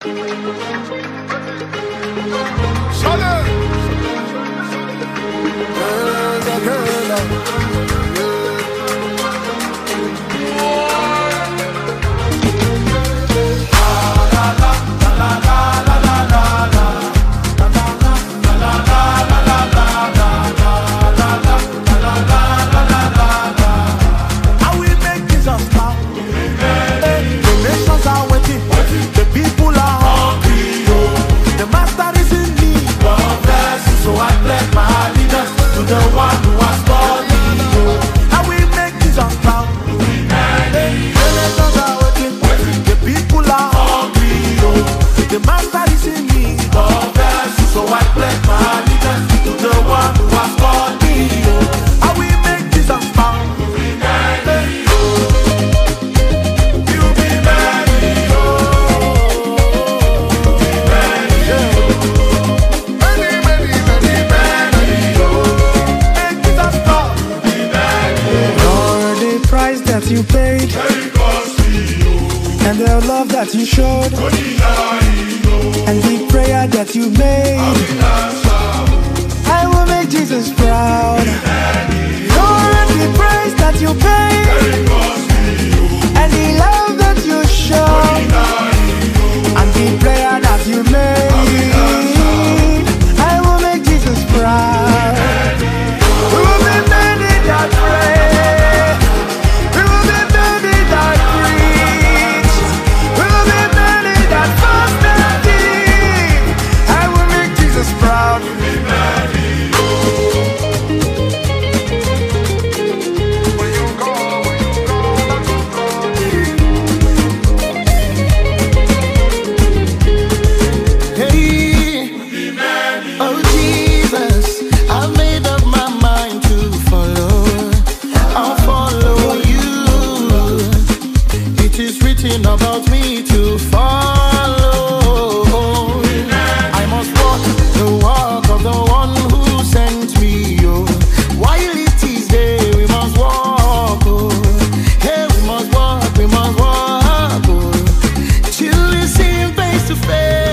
You paid and the love that you showed and the prayer that you made, I will make Jesus proud. Lord, the price that you paid and the love that you showed and the prayer that you made, I will make Jesus proud. We will be many that pray. About me to follow, I must walk the walk of the one who sent me. Oh, while it is day, we must walk. Oh, hey, we must walk. Oh, till we see him face to face.